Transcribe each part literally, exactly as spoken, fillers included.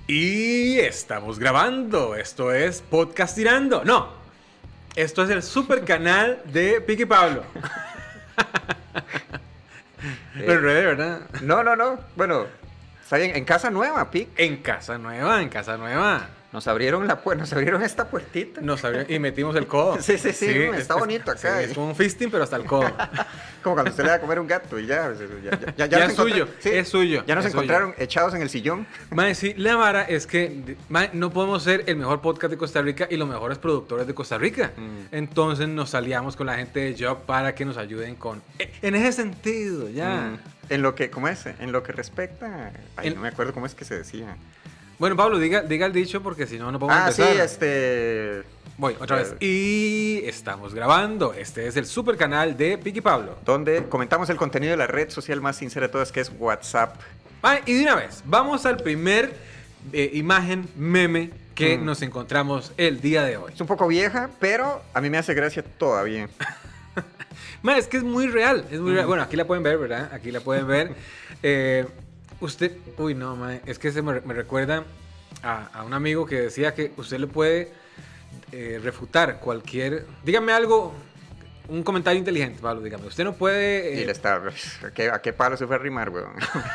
Y estamos grabando. Esto es Podcast Tirando. No, esto es el super canal de Piqui Pablo. Eh, Lo enredé, ¿verdad? No, no, no. Bueno, está bien. En casa nueva, Pic. En casa nueva, en casa nueva. Nos abrieron la pu- nos abrieron esta puertita. Nos abrió y metimos el codo. Sí, sí, sí, no, está es- bonito sí, acá. es como un fisting, pero hasta el codo. Como cuando usted le da a comer un gato y ya. Ya, ya, ya, Ya nos es suyo, encontra- sí, es suyo, Ya nos es suyo. encontraron echados en el sillón. Mae, sí, la vara es que mae, no podemos ser el mejor podcast de Costa Rica y los mejores productores de Costa Rica. Mm. Entonces nos aliamos con la gente de Job para que nos ayuden con... eh, En ese sentido, ya. Mm. En lo que, ¿cómo es? En lo que respecta. Ay, En- no me acuerdo cómo es que se decía. Bueno, Pablo, diga, diga el dicho porque si no, no podemos Ah, sí, empezar. este. Voy, otra vez. Eh, Y estamos grabando. Este es el super canal de Piqui Pablo. Donde comentamos el contenido de la red social más sincera de todas, que es WhatsApp. Mae, y de una vez, vamos al primer eh, imagen meme que Mm. nos encontramos el día de hoy. Es un poco vieja, pero a mí me hace gracia todavía. Mae, es que es muy real, es muy real. Bueno, aquí la pueden ver, ¿verdad? Aquí la pueden ver. Eh, usted, uy, no, mae, es que se me, me recuerda a, a un amigo que decía que usted le puede eh, refutar cualquier, dígame algo, un comentario inteligente, Pablo, dígame. Usted no puede... Y eh, le está. ¿A qué, a qué palo se fue a rimar, weón?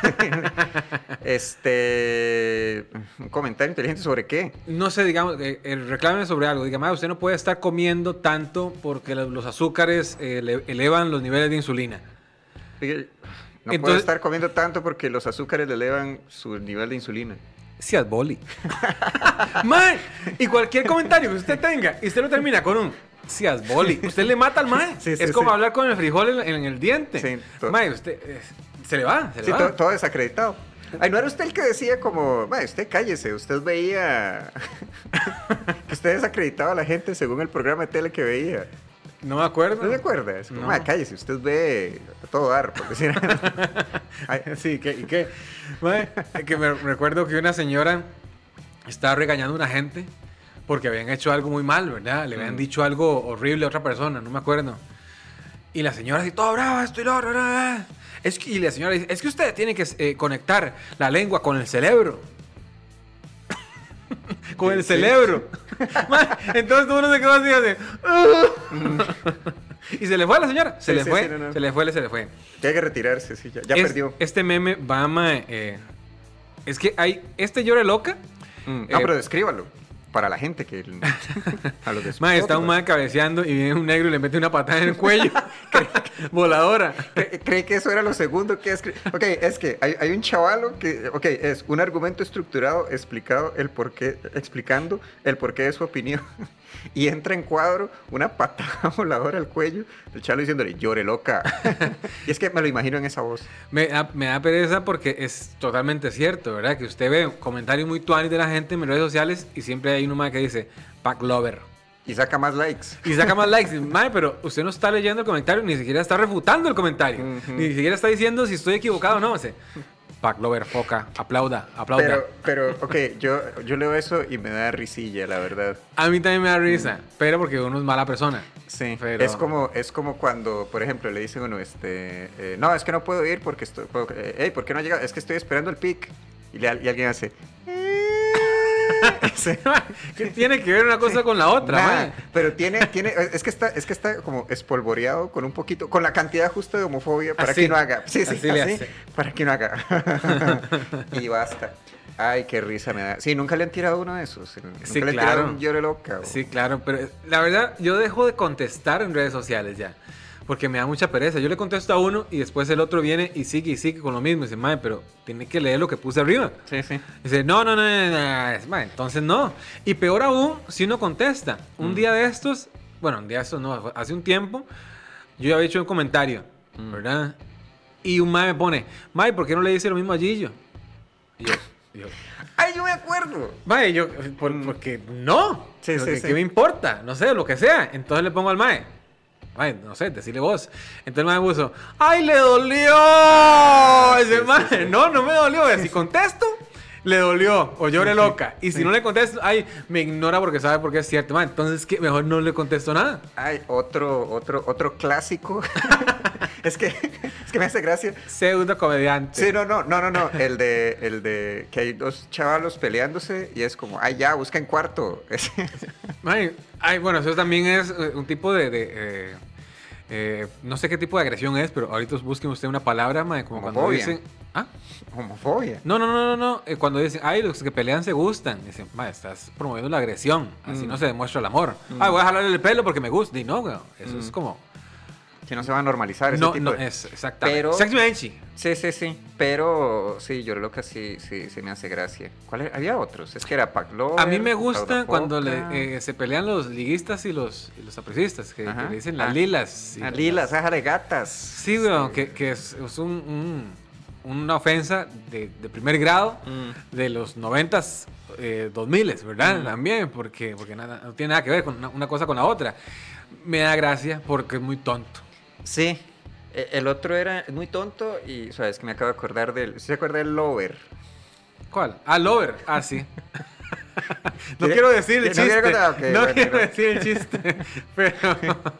este. Un comentario inteligente sobre qué. No sé, digamos, eh, eh, reclame sobre algo. Dígame, ah, usted no puede estar comiendo tanto porque los, los azúcares eh, le- elevan los niveles de insulina. Diga, No Entonces- puede estar comiendo tanto porque los azúcares le elevan su nivel de insulina. Seas boli. Mae, y cualquier comentario que usted tenga y usted lo termina con un seas boli, usted le mata al mae. Sí, sí, es como sí. hablar con el frijol en, en el diente. Sí, to- Mae, usted eh, se le va, se le Sí, va. todo, todo desacreditado. Ay, ¿no era usted el que decía como, "Mae, usted cállese, usted veía que usted desacreditaba a la gente según el programa de tele que veía"? No me acuerdo. ¿No se acuerda? Es como, No. "Mae, cállese, usted ve a todo dar", por decir algo. Ay, Sí, ¿qué, ¿y qué? Mae, que me recuerdo que una señora estaba regañando a una gente porque habían hecho algo muy mal, ¿verdad? Le habían Mm. dicho algo horrible a otra persona, no me acuerdo. Y la señora así, toda brava, estoy lo otro, brava. Es que, y la señora dice, es que usted tiene que eh, conectar la lengua con el cerebro. con el Sí. cerebro. Mae, entonces uno se quedó así, así. y se le fue a la señora. Se Sí, le sí, fue, sí, no, no. se le fue, se le fue. que hay que retirarse, sí, ya, ya Es- perdió. Este meme va, mae, eh, es que hay, este llore loca. Mm, No, eh, pero descríbalo. Para la gente que... A los de Mae, está un Spotify. mae cabeceando y viene un negro y le mete una patada en el cuello. Voladora. Cre- Creí que eso era lo segundo que escribí. Ok, es que hay, hay un chavalo que, ok, es un argumento estructurado explicado el porqué, explicando el porqué de su opinión. Y entra en cuadro una patada voladora al cuello del chavalo diciéndole, llore loca. Y es que me lo imagino en esa voz. Me da, me da pereza porque es totalmente cierto, ¿verdad? Que usted ve comentarios muy tuanis de la gente en mis redes sociales y siempre hay uno más que dice, pack lover. Y saca más likes. Y saca más likes. Y, mae, pero usted no está leyendo el comentario, ni siquiera está refutando el comentario. Ujú. Ni siquiera está diciendo si estoy equivocado o no. Dice, pack lover, foca, aplauda, aplauda. Pero, pero, ok, yo, yo leo eso y me da risilla, la verdad. A mí también me da risa, pero porque uno es mala persona. Sí, Pero- es como es como cuando, por ejemplo, le dicen a uno, este, eh, no, es que no puedo ir porque estoy, eh, hey, ¿por qué no llega? Es que estoy esperando el pic. Y, le- y alguien hace, sí. ¿Qué tiene que ver una cosa con la otra, Nah, mae? pero tiene, tiene, es que está, es que está como espolvoreado con un poquito, con la cantidad justa de homofobia para Así. que no haga, sí, sí, Así le así, hace. para que no haga. Y basta. Ay, qué risa me da. Sí, nunca le han tirado uno de esos. Nunca Sí, le han claro. tirado un llore loca. o- Sí, claro, pero eh, la verdad, yo dejo de contestar en redes sociales ya. Porque me da mucha pereza. Yo le contesto a uno y después el otro viene y sigue y sigue con lo mismo. Y dice, mae, pero tiene que leer lo que puse arriba. Sí, sí. Dice, no, no, no, no, no. Es, mae, entonces no. Y peor aún, si uno contesta. Un Mm. día de estos, bueno, un día de estos no, fue hace un tiempo, yo ya había hecho un comentario, Mm. ¿verdad? Y un mae me pone, mae, ¿por qué no le dice lo mismo a Gillo? Y yo, y yo Ay, yo me acuerdo. mae, yo, por- porque no. Sí, sí, Porque, sí. ¿qué me importa? No sé, lo que sea. Entonces le pongo al mae. Mae, no sé, decirle vos. Entonces el mae me puso, ¡ay, le dolió! Ese sí, mae, sí, sí. no, no me dolió. Si contesto, le dolió o llore loca. Y si no le contesto, ay, me ignora porque sabe porque es cierto. Mae, entonces, ¿qué? Mejor no le contesto nada. Ay, otro, otro, otro clásico. es que, es que me hace gracia. Pseudo comediante. Sí, no, no, no, no, no. El de, el de que hay dos chavalos peleándose y es como, ay, ya, busquen cuarto. Ay, ay, bueno, eso también es eh, un tipo de... de eh, eh, no sé qué tipo de agresión es, pero ahorita busquen usted una palabra, mae, como cuando Homofobia. dicen... ¿Ah? Homofobia. No, no, no, no, no. eh, cuando dicen, ay, los que pelean se gustan. Dicen, mae, estás promoviendo la agresión. Así Mm. no se demuestra el amor. Mm. Ah, voy a jalarle el pelo porque me gusta. Y no, güey, eso Mm. es como... Que no se va a normalizar ese No, tipo no, de... es exactamente. Pero- Sexy Menchi. Sí, sí, sí. Pero sí, yo creo que sí, sí, sí me hace gracia. ¿Cuál era? Había otros. Es que era Pac Lover, A mí me gusta Laura cuando le, Poca. eh, se pelean los liguistas y los, y los aprecistas, que, que Ajá. le dicen las Ah. lilas. y Ah, las- lilas, ájale, gatas. Sí, güey, que, que es, es un, un- una ofensa de, de primer grado Mm. de los noventas, eh, dos miles, ¿verdad? Mm. También, porque, porque nada, no tiene nada que ver con una, una cosa con la otra. Me da gracia porque es muy tonto. Sí. E- El otro era muy tonto y, sabes, que me acabo de acordar del... ¿Sí se acuerda del Lover? ¿Cuál? Ah, Lover. Ah, sí. No ¿Quiere- quiero decir el no quiere chiste. contar? Ok, no bueno, quiero no. decir el chiste. Pero.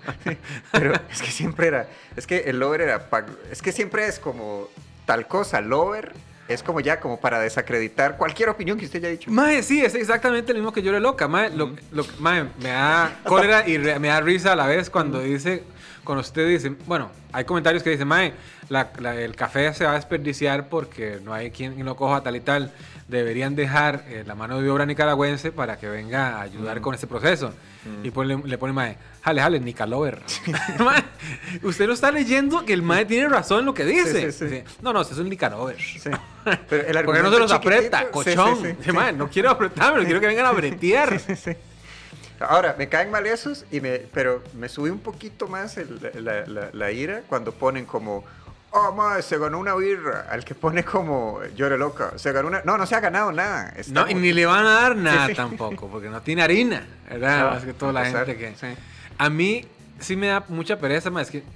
Pero es que siempre era... Es que el Lover era... pa- Es que siempre es como tal cosa. Lover es como ya como para desacreditar cualquier opinión que usted haya dicho. Mae, sí, es exactamente lo mismo que yo le loca. Mae, lo, lo- mae, me da cólera y re- me da risa a la vez cuando dice, cuando usted dice, bueno, hay comentarios que dicen, mae, la- la- el café se va a desperdiciar porque no hay quien lo coja tal y tal. Deberían dejar eh, la mano de obra nicaragüense para que venga a ayudar Mm. con ese proceso. Mm. Y pues le, le pone, mae, jale, jale, Nicalover. Mae, usted no está leyendo que el mae tiene razón en lo que dice. Sí, sí, sí. Dice, no, no, usted es un Nicalover. Sí. Pero el ¿Por qué no argumento se los chiquitito- aprieta, sí, cochón? sí, sí, Dice, sí. "Mae, no quiero apretarme, quiero que vengan a bretear. Sí, sí, sí. Ahora, me caen mal esos, y me, pero me sube un poquito más el- la, la- la ira cuando ponen como, oh, madre, se ganó una birra. Al que pone como, llore loca, se ganó una... No, no se ha ganado nada. Está No, y como- ni le van a dar nada Sí, sí. tampoco, porque no tiene harina, ¿verdad? Ah, Más que toda la exacto, gente que... sí. A mí sí me da mucha pereza, ma, es que...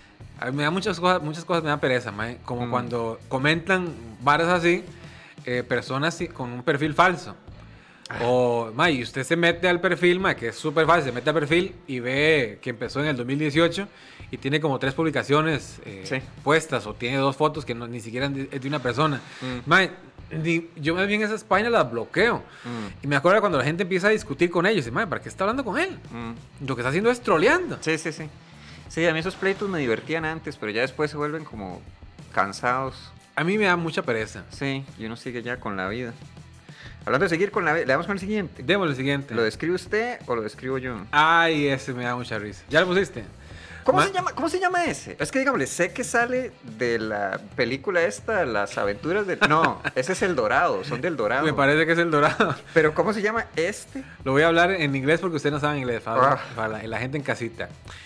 A mí me da muchas cosas, muchas cosas me da pereza, ma, como Mm. cuando comentan varas así, eh, personas sí- con un perfil falso. Ah. O, ma, y usted se mete al perfil, ma, que es súper fácil, se mete al perfil y ve que empezó en el dos mil dieciocho y tiene como tres publicaciones eh, Sí. puestas o tiene dos fotos que no, ni siquiera es de una persona. Mm. Ma, ni- yo más bien esas páginas las bloqueo. Mm, Y me acuerdo cuando la gente empieza a discutir con ellos, y dice, "Mae, ¿para qué está hablando con él? mm. Lo que está haciendo es troleando." Sí, sí, sí. Sí, a mí esos pleitos me divertían antes, pero ya después se vuelven como cansados. A mí me da mucha pereza. Sí, y uno sigue ya con la vida. Hablando de seguir con la vida, le damos con el siguiente. Démosle el siguiente. ¿Lo describe usted o lo describo yo? Ay, ese me da mucha risa. ¿Ya lo pusiste? ¿Cómo, Ma- se llama, ¿Cómo se llama ese? Es que, digamos, sé que sale de la película esta, Las aventuras del... No, ese es El Dorado, son del Dorado. Me parece que es el dorado. Pero ¿cómo se llama este? Lo voy a hablar en inglés porque usted no sabe inglés, para, Ah. para la, la gente en casita.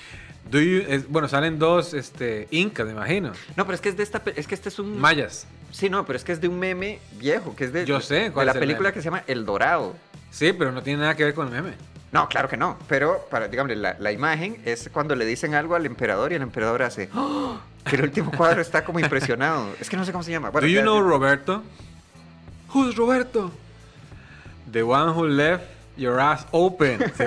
Do you- es- bueno, salen dos este, incas, me imagino. No, pero es que es de esta... pe- Es que este es un... Mayas. Sí, no, pero es que es de un meme viejo, que es de... Yo sé De cuál la es el película meme. que se llama El Dorado. Sí, pero no tiene nada que ver con el meme. No, claro que no. Pero, para, digamos, la, la imagen es cuando le dicen algo al emperador y el emperador hace... ¡Oh! Que el último cuadro está como impresionado. Es que no sé cómo se llama. Bueno, Do you ya- know Roberto? Who's Roberto? The one who left your ass open. Sí.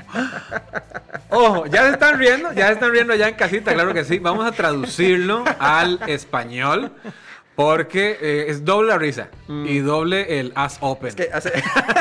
Ojo, ya se están riendo, ya se están riendo allá en casita, claro que sí. Vamos a traducirlo al español porque eh, es doble la risa Mm. y doble el ass open. Es que hace...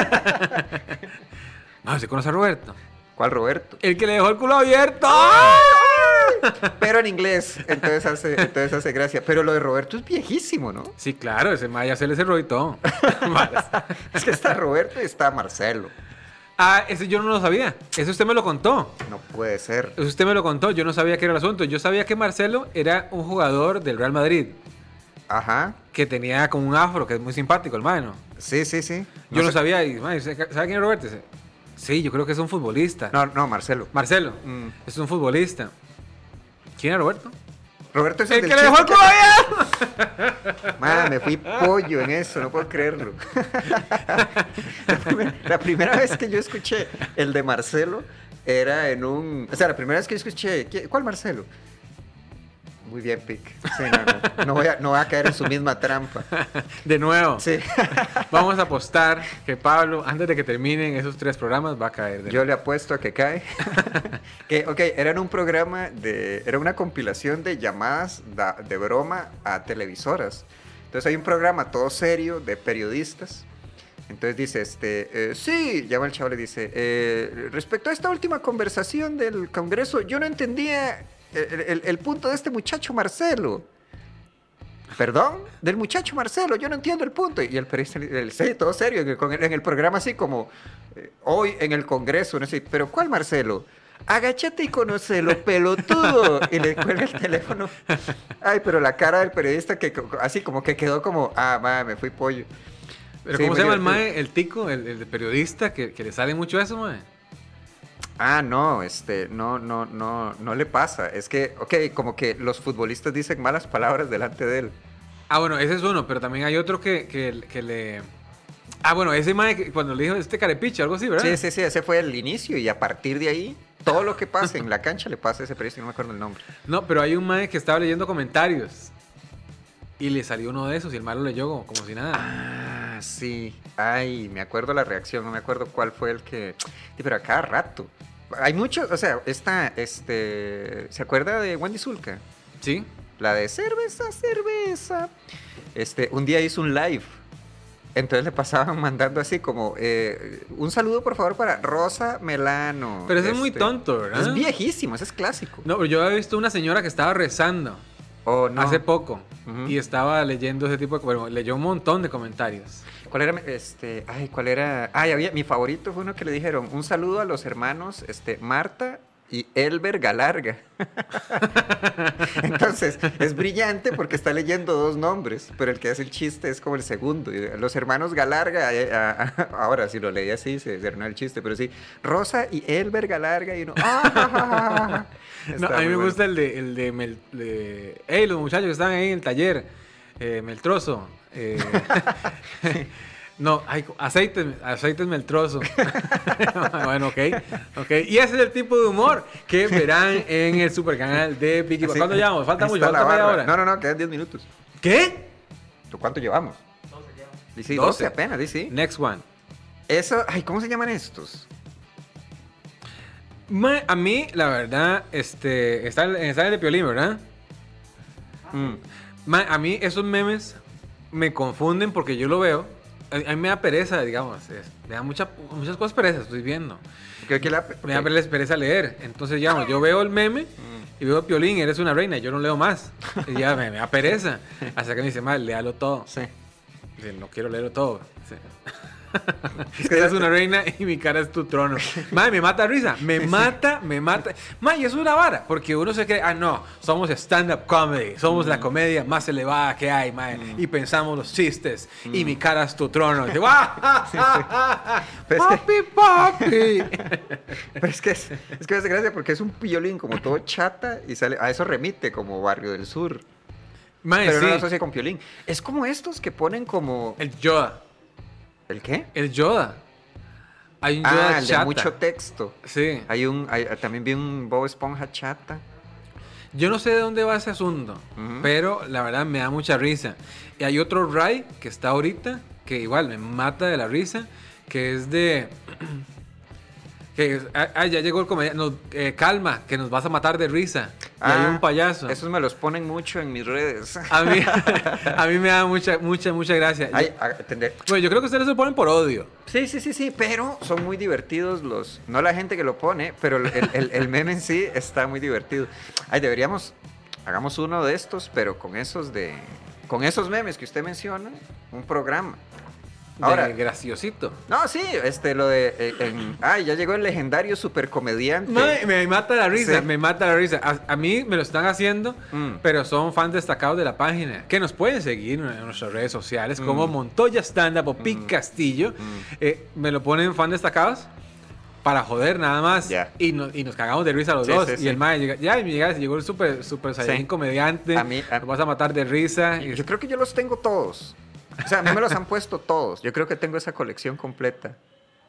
No, ¿se conoce a Roberto? ¿Cuál Roberto? El que le dejó el culo abierto. Pero en inglés, entonces hace, entonces hace gracia. Pero lo de Roberto es viejísimo, ¿no? Sí, claro, ese maya se le cerró y todo. Es que está Roberto y está Marcelo. Ah, ese yo no lo sabía. Ese usted me lo contó. No puede ser. Eso usted me lo contó, yo no sabía qué era el asunto. Yo sabía que Marcelo era un jugador del Real Madrid Ajá. que tenía como un afro, que es muy simpático, el mae, ¿no? Sí, sí, sí. Yo no sé- sabía, y, mae, ¿sabe quién es Roberto? Dice, sí, yo creo que es un futbolista. No, no, Marcelo. Marcelo, Mm. es un futbolista. ¿Quién es Roberto? Roberto es ¡El el, que del le dejó el chiste culo que- abierto! Man, me fui pollo en eso, no puedo creerlo. la, primera, la primera vez que yo escuché el de Marcelo era en un... O sea, la primera vez que yo escuché... ¿qué- ¿Cuál Marcelo? Muy bien, Pic. Sí, no, no, no voy a, no voy a caer en su misma trampa. De nuevo, Sí. vamos a apostar que Pablo, antes de que terminen esos tres programas, va a caer. De Yo le apuesto a que cae. Que, ok, eran un programa de... Era una compilación de llamadas da- de broma a televisoras. Entonces hay un programa todo serio de periodistas. Entonces dice, este, eh, sí, llama el chavo y le dice, eh, respecto a esta última conversación del Congreso, yo no entendía el, el- el punto de este muchacho Marcelo. ¿Perdón? Del muchacho Marcelo, yo no entiendo el punto. Y el periodista, el, sí, todo serio, en el, con- en el programa así como, eh, hoy en el Congreso, no sé, pero ¿cuál Marcelo? Agáchate y conócelo, pelotudo. Y le cuelga el teléfono. Ay, pero la cara del periodista que co- así como que quedó como, ah, ma, me fui pollo. Pero Sí, ¿cómo muy se llama el divertido. mae, el tico, el, el de periodista, que, que le sale mucho eso, mae? Ah, no, este, no, no, no, no le pasa. Es que, ok, como que los futbolistas dicen malas palabras delante de él. Ah, bueno, ese es uno, pero también hay otro que, que, que le... Ah, bueno, ese mae, que cuando le dijo este carepicha, algo así, ¿verdad? Sí, sí, sí, ese fue el inicio y a partir de ahí, todo lo que pase en la cancha le pasa a ese periodista, no me acuerdo el nombre. No, pero hay un mae que estaba leyendo comentarios y le salió uno de esos y el mae lo leyó como, como si nada. Ah, sí. Ay, me acuerdo la reacción, no me acuerdo cuál fue el que... Sí, pero a cada rato. Hay muchos, o sea, esta, este... ¿Se acuerda de Wendy Zulka? ¿Sí? La de cerveza, cerveza. Este, un día hizo un live. Entonces le pasaban mandando así como, eh, un saludo por favor para Rosa Melano. Pero ese es muy Este, tonto, ¿verdad? Es viejísimo, ese es clásico. No, pero yo había visto una señora que estaba rezando Oh, no. hace poco Ujú. y estaba leyendo ese tipo de... Bueno, leyó un montón de comentarios. ¿Cuál era? Este, ay, ¿cuál era? Ay, había, mi favorito fue uno que le dijeron, un saludo a los hermanos, este, Marta y Elber Galarga. Entonces, es brillante porque está leyendo dos nombres, pero el que hace el chiste es como el segundo. Y los hermanos Galarga, eh, ah, ah, ahora si lo leí así, se, se arruinó el chiste, pero sí, Rosa y Elber Galarga y uno... ¡ah, ja, ja, ja, ja! No, Está a mí muy me bueno. gusta el de... El de, Mel, de hey, los muchachos que están ahí en el taller. Eh, Meltroso. Eh, no, ay, aceites, aceites Meltroso. Bueno, ok. Ok. Y ese es el tipo de humor que verán en el super canal de Vicky. Así, ¿Cuándo llevamos? Falta ahí mucho, está la falta media barra. hora. No, no, no, quedan diez minutos. ¿Qué? ¿Tú cuánto llevamos? doce llevamos. Sí, doce. doce apenas, sí, sí. Next one. Eso, ay, ¿cómo se llaman estos? Ma, a mí, la verdad, este, está en está el de Piolín, ¿verdad? Mm. Ma, a mí esos memes me confunden porque yo lo veo. A, a mí me da pereza, digamos. es- me da mucha, muchas cosas pereza, estoy viendo. Creo que la- Me da ok. pereza, pereza leer. Entonces, digamos, yo veo el meme y veo Piolín, eres una reina, y yo no leo más. Y ya me, me da pereza. Hasta que me dice, mal, léalo todo. Sí. Dice, no quiero leerlo todo. Sí. Es que Eres ya- una reina y mi cara es tu trono. Madre, me mata risa. Me mata, me mata. Madre, y es una vara. Porque uno se cree, ah, no, somos stand-up comedy. Somos la comedia más elevada que hay, madre. Y pensamos los chistes. Y mi cara es tu trono. Y dice, ¡guau! Pero es que- ¡Papi, papi! Pero es que es, es que me hace gracia porque es un Piolín como todo chata y sale, a eso remite como Barrio del Sur. Madre, Pero no lo sí. asocia con Piolín. Es como estos que ponen como... El Yoda. ¿El qué? El Yoda. Hay un Yoda Ah, el de chata. mucho texto. Sí. Hay un, hay- también vi un Bob Esponja chata. Yo no sé de dónde va ese asunto, Ujú. pero la verdad me da mucha risa. Y hay otro Ray que está ahorita, que igual me mata de la risa, que es de... que es- ah, ah, ya llegó el comediante. Nos- eh, calma, que nos vas a matar de risa. Y hay un payaso. Esos me los ponen mucho en mis redes. A mí, a mí me da mucha, mucha, mucha gracia. Yo- Ay, a- tendré- bueno, yo creo que ustedes se lo ponen por odio. Sí, sí, sí, sí, pero son muy divertidos los... No la gente que lo pone, pero el, el- el meme en sí está muy divertido. Ay, deberíamos... Hagamos uno de estos, pero con esos de... Con esos memes que usted menciona, un programa. Ahora, De graciosito. no, sí, este, lo de... eh, en- ay, ya llegó el legendario supercomediante. Madre, me mata la risa, Sí. me mata la risa. A, a mí me lo están haciendo, Mm. pero son fans destacados de la página, que nos pueden seguir en nuestras redes sociales, como Mm. Montoya Stand Up o Pic Mm. Castillo. Mm. Eh, me lo ponen fan destacados para joder nada más. Ya. Y, no- y nos cagamos de risa los Sí, dos. sí, y sí. el mae llega, ya, y me llega, llegó el super, super Saiyajin Sí. comediante. A mí- a- nos vas a matar de risa. Y- Yo creo que yo los tengo todos. O sea, a mí me los han puesto todos. Yo creo que tengo esa colección completa.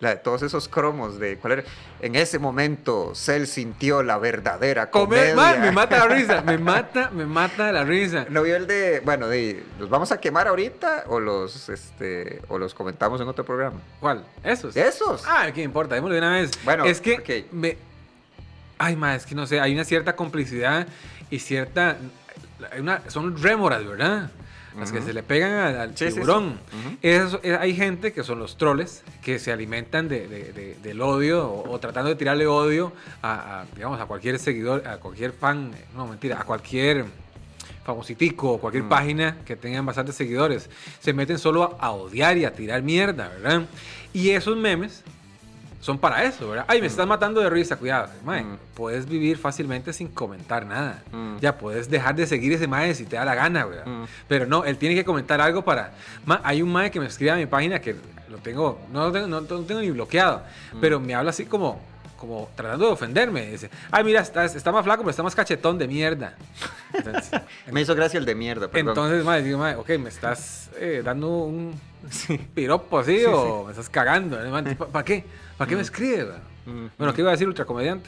La de todos esos cromos de cuál era. En ese momento, Cell sintió la verdadera comedia. Comer, man, me mata la risa, me mata, me mata la risa. ¿No vio el de, bueno, de, los vamos a quemar ahorita o los, este, o los comentamos en otro programa? ¿Cuál? ¿Esos? ¿Esos? Ah, ¿qué importa? Démoslo de una vez. Bueno, es que okay. me... Ay, ma, es que no sé, hay una cierta complicidad y cierta... Hay una... Son rémoras, ¿verdad? Las uh-huh. que se le pegan al, al sí, tiburón. Sí, sí. Uh-huh. Eso, eh, hay gente que son los troles que se alimentan de, de, de, del odio o, o tratando de tirarle odio a, a, digamos, a cualquier seguidor, a cualquier fan, no, mentira, a cualquier famositico o cualquier uh-huh. página que tengan bastantes seguidores. Se meten solo a, a odiar y a tirar mierda, ¿verdad? Y esos memes son para eso, ¿verdad? Ay, me estás matando de risa, cuidado. Mae, mm. puedes vivir fácilmente sin comentar nada. Mm. Ya puedes dejar de seguir ese mae si te da la gana, ¿verdad? Mm. Pero no, él tiene que comentar algo para... Ma, hay un mae que me escribe a mi página que lo tengo, no lo tengo, no, no tengo ni bloqueado, mm. pero me habla así como, como tratando de ofenderme. Dice, ay, mira, está, está más flaco, pero está más cachetón de mierda. Entonces, me hizo gracia el de mierda, perdón. Entonces, mae, digo, mae, ok, me estás eh, dando un sí. piropo así sí, o sí. me estás cagando. ¿Para qué? ¿Para qué mm. me escribe? Mm. Bueno, ¿qué iba a decir ultracomediante?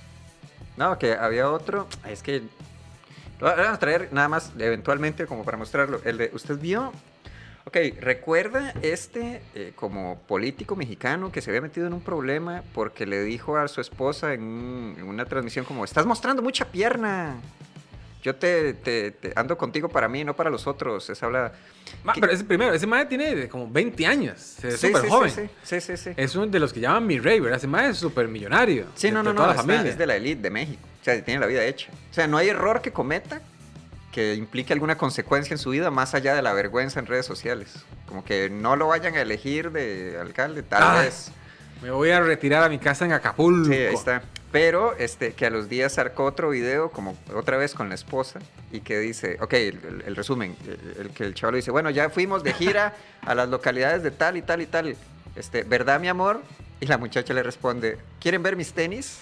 No, que había otro. Es que lo vamos a traer nada más eventualmente como para mostrarlo. El de, ¿usted vio? Ok, ¿recuerda este eh, como político mexicano que se había metido en un problema porque le dijo a su esposa en, un, en una transmisión como, estás mostrando mucha pierna? Yo te, te, te ando contigo para mí, no para los otros. Esa habla... Ma, pero ese primero, ese mae tiene como veinte años. Es súper sí, joven. Sí sí. sí, sí, sí. Es uno de los que llaman mi rey, ¿verdad? Ese mae es súper millonario. Sí, no, no, no. La familia. Es de la élite de México. O sea, tiene la vida hecha. O sea, no hay error que cometa que implique alguna consecuencia en su vida más allá de la vergüenza en redes sociales. Como que no lo vayan a elegir de alcalde, tal ah, vez. Me voy a retirar a mi casa en Acapulco. Sí, ahí está. Pero este, que a los días sacó otro video, como otra vez con la esposa, y que dice, ok, el, el, el resumen, el, el que el chaval dice, bueno, ya fuimos de gira a las localidades de tal y tal y tal, este, ¿verdad, mi amor? Y la muchacha le responde, ¿quieren ver mis tenis?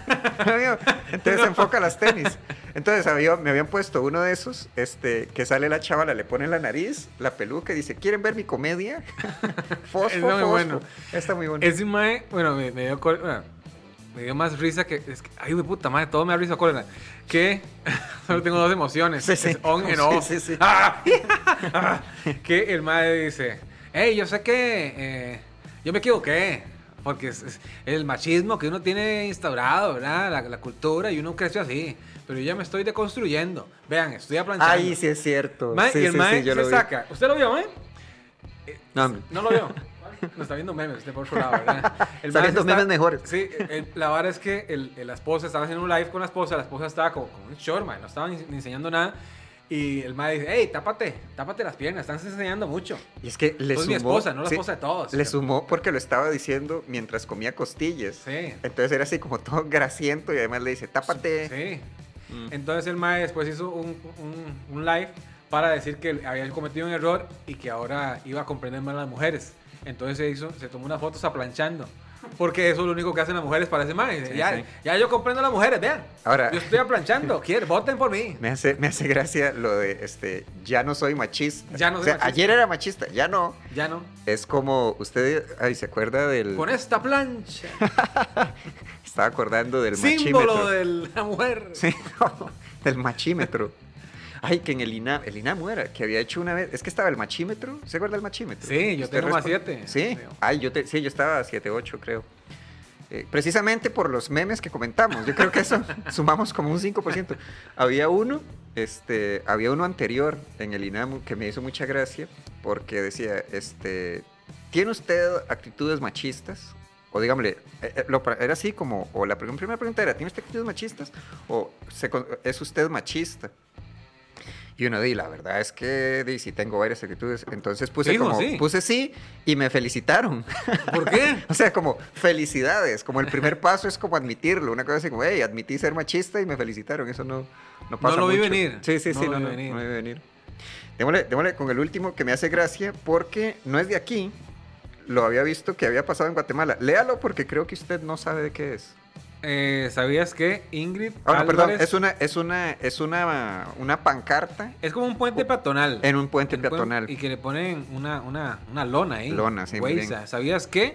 Entonces no. se enfoca a las tenis. Entonces había, me habían puesto uno de esos, este, que sale la chavala, le pone en la nariz, la peluca y dice, ¿quieren ver mi comedia? Fosfo, Está muy fosfo. bueno. Está muy bueno. Ese mae, bueno, me, me dio... Bueno, me dio más risa que... Es que ay, de puta madre, todo me da risa, cólera. Que solo tengo dos emociones. Sí, sí. Es on and off. Sí, sí, sí. Ah, ah, que el madre dice, hey, yo sé que... Eh, yo me equivoqué. Porque es, es el machismo que uno tiene instaurado, ¿verdad? La, la cultura y uno creció así. Pero yo ya me estoy deconstruyendo. Vean, estoy aplanchando. Ay, sí es cierto. Mae, sí, y el sí, mae sí, se saca. ¿Usted lo vio, mae? No, no lo vio. No está viendo memes, usted por otro lado, ¿verdad? El está viendo memes mejores. Sí, el, la verdad es que el, el, la esposa estaba haciendo un live con la esposa, la esposa estaba como, como un short, man, no estaba ni, ni enseñando nada. Y el mae dice, hey, tápate, tápate las piernas, están enseñando mucho. Y es que le sumó. Es mi esposa, no la sí, esposa de todos. Le sumó porque lo estaba diciendo mientras comía costillas. Sí. Entonces era así como todo grasiento y además le dice, tápate. Sí. Mm. Entonces el mae después hizo un, un, un live para decir que había cometido un error y que ahora iba a comprender más a las mujeres. Entonces se hizo, se tomó unas fotos aplanchando. Porque eso es lo único que hacen las mujeres para ese mae. Sí, ya, sí. ya yo comprendo a las mujeres, vean. Ahora, yo estoy aplanchando, quieren, voten por mí. Me hace, me hace gracia lo de, este, ya no soy machista. Ya no soy o sea, machista. Ayer era machista, ya no. Ya no. Es como, usted, ay, ¿se acuerda del...? Con esta plancha. Estaba acordando del símbolo machímetro. de la mujer. Sí, no, del machímetro. Ay, que en el INAM, el INAM era, que había hecho una vez, es que estaba el machímetro, ¿se acuerda del machímetro? Sí, yo tengo más siete. ¿Sí? Ay, yo te, sí, yo estaba a siete, ocho, creo. Eh, precisamente por los memes que comentamos, yo creo que eso sumamos como un cinco por ciento. Había uno, este, había uno anterior en el INAM que me hizo mucha gracia, porque decía, este, ¿tiene usted actitudes machistas? O dígame, era así como, o la primera pregunta era, ¿tiene usted actitudes machistas? O se, ¿es usted machista? Y uno di, la verdad es que di, sí tengo varias actitudes. Entonces puse Digo, como, sí. puse sí y me felicitaron. ¿Por qué? O sea, como felicidades, como el primer paso es como admitirlo. Una cosa así como, hey, admití ser machista y me felicitaron. Eso no, no pasa No lo vi mucho. venir. Sí, sí, no sí, lo no, vi no, venir. no lo vi venir. Démosle, démosle con el último que me hace gracia porque no es de aquí. Lo había visto que había pasado en Guatemala. Léalo porque creo que usted no sabe de qué es. Eh, ¿Sabías que Ingrid Ah, no, Álvarez... perdón, es una, es una, es una, una pancarta. Es como un puente peatonal. En un puente en peatonal. Puente, y que le ponen una, una, una lona ahí. Lona, sí, muy bien. ¿Sabías que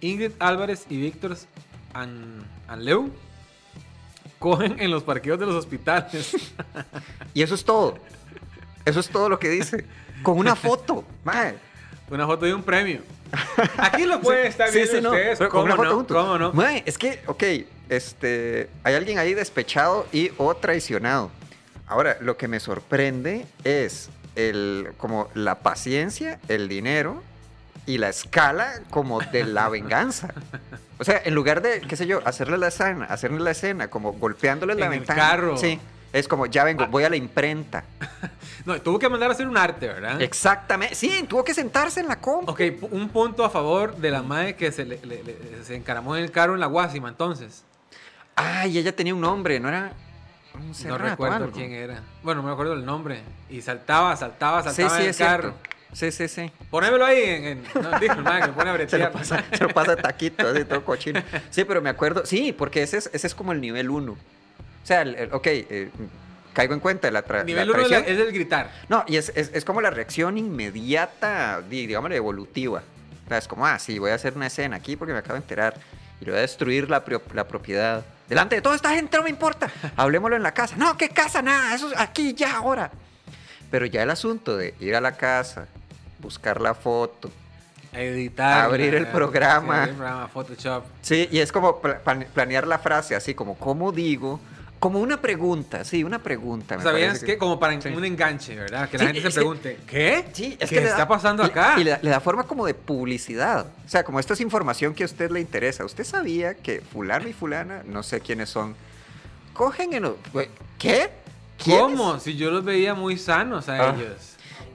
Ingrid Álvarez y Víctor An Anleu cogen en los parqueos de los hospitales. Y eso es todo. Eso es todo lo que dice. Con una foto, mae. Una foto de un premio. Aquí lo pueden estar Sí, viendo sí, no. ustedes. Pero con ¿Cómo una foto no? juntos. ¿Cómo no? Mae, es que, ok, este, hay alguien ahí despechado y o traicionado. Ahora, lo que me sorprende es el, como la paciencia, el dinero y la escala como de la venganza. O sea, en lugar de, qué sé yo, hacerle la escena, hacerle la escena, como golpeándole la En el ventana. carro. Sí. Es como, ya vengo, voy a la imprenta. No, tuvo que mandar a hacer un arte, ¿verdad? Exactamente. Sí, tuvo que sentarse en la compu. Ok, pu- un punto a favor de la madre que se, le, le- le- se encaramó en el carro en la Guasima, entonces. Ay, ella tenía un nombre, ¿no era? Un No Serrat o recuerdo algo. quién era. Bueno, no me acuerdo el nombre. Y saltaba, saltaba, Sí, saltaba sí, en el es carro. cierto. Sí, sí, sí. Ponémelo ahí en... en no, dijo el madre que me pone a Se bretear. lo pasa, se lo pasa taquito, así todo cochino. Sí, pero me acuerdo. Sí, porque ese es, ese es como el nivel uno. O sea, el, el- ok, eh, caigo en cuenta de la, tra Nivel la uno es, traición. el- es el gritar. No, y es, es, es como la reacción inmediata, di- digámosle, evolutiva. O sea, es como, ah, sí, voy a hacer una escena aquí porque me acabo de enterar. Y le voy a destruir la, pro- la propiedad. Delante de toda esta gente no me importa. Hablemoslo en la casa. No, ¿qué casa? Nada, eso es aquí, ya, ahora. Pero ya el asunto de ir a la casa, buscar la foto. Editar. Abrir el programa. Sí, abrir el programa, Photoshop. Sí, y es como pla- plan- planear la frase así como, ¿cómo digo? Como una pregunta, sí, una pregunta. me ¿Sabías parece que como para Sí. un enganche, ¿verdad? Que Sí, la gente se es que- pregunte, ¿qué? Sí, es ¿Qué que le está da- pasando le- acá? Y le, da- le da forma como de publicidad. O sea, como esta es información que a usted le interesa. ¿Usted sabía que fulano y fulana, no sé quiénes son, cogen en... los- ¿Qué? ¿Quiénes? ¿Cómo? Si yo los veía muy sanos a Ah. ellos.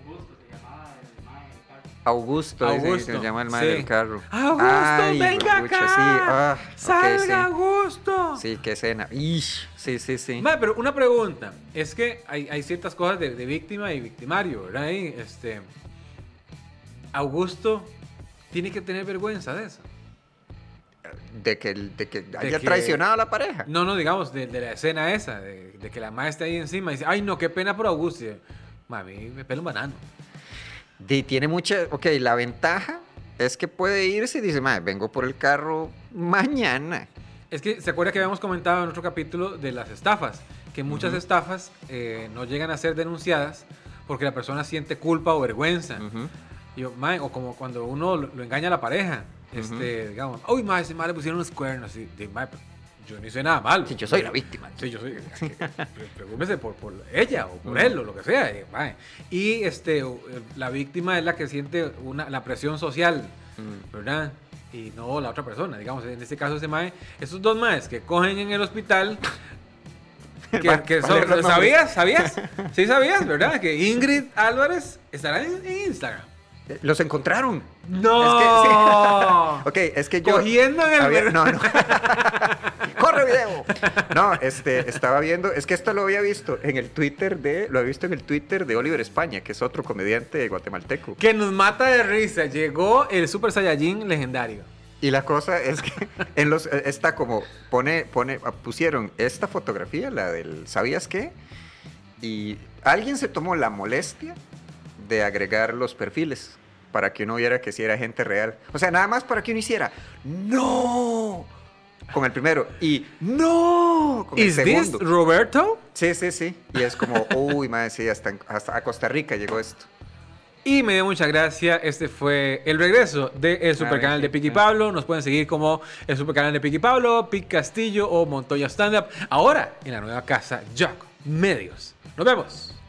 Augusto, dice que Augusto, se llama el man sí. del carro. Augusto, Ay, venga huepucha, acá. sí, ah, ok, Salga, sí. Augusto. Sí, qué escena. Ish, sí, sí, sí. Ma, pero una pregunta. Es que hay, hay ciertas cosas de, de víctima y victimario, ¿verdad? Ahí, este, Augusto tiene que tener vergüenza de eso. De que, de que haya que- traicionado a la pareja. No, no, digamos, de, de la escena esa, de, de que la madre está ahí encima y dice, ay, no, qué pena por Augusto. Y yo, "Ma, a mí me pela un banano. Y tiene mucha, ok, la ventaja es que puede irse y dice, "Mae, vengo por el carro mañana". Es que, ¿se acuerda que habíamos comentado en otro capítulo de las estafas? Que muchas Ujú. estafas eh, no llegan a ser denunciadas porque la persona siente culpa o vergüenza. Ujú. Y yo, "Mae", o como cuando uno lo, lo engaña a la pareja. Este, digamos, uy, mae, ese mae le pusieron unos cuernos. Y, de, "Mae, pero yo no hice nada mal. Sí, yo soy la víctima. Sí, yo soy. que- pre- Preocúpese por, por ella o por Ujú. él o lo que sea. Y, mae. Y este, o, eh, la víctima es la que siente una, la presión social, Mm. ¿verdad? Y no la otra persona. Digamos, en este caso, ese mae, esos dos maes que cogen en el hospital. Que, Va- que va a son- leer los ¿Sabías? ¿Sabías? Sí, sabías, ¿verdad? Que Ingrid Álvarez estará en, en Instagram. Eh, Los encontraron. ¡No! Ok, es que yo... Cogiendo en el había- ver- No, no. ¡Corre video! No, este, estaba viendo... Es que esto lo había visto en el Twitter de... Lo había visto en el Twitter de Oliver España, que es otro comediante guatemalteco. Que nos mata de risa. Llegó el Super Saiyajin legendario. Y la cosa es que en los... eh, Está como... Pone, pone... Pusieron esta fotografía, la del... ¿Sabías qué? Y alguien se tomó la molestia de agregar los perfiles para que uno viera que sí era gente real. O sea, nada más para que uno hiciera ¡no! Con el primero y ¡no! Con el ¿Is this segundo. Roberto? Sí, sí, sí. Y es como, uy, madre, sí, hasta, hasta a Costa Rica llegó esto. Y me dio mucha gracia. Este fue el regreso del super Claro, canal sí, de Piqui sí. Pablo. Nos pueden seguir como el super canal de Piqui Pablo, Pic Castillo o Montoya Stand Up. Ahora en la nueva casa Jack Medios. Nos vemos.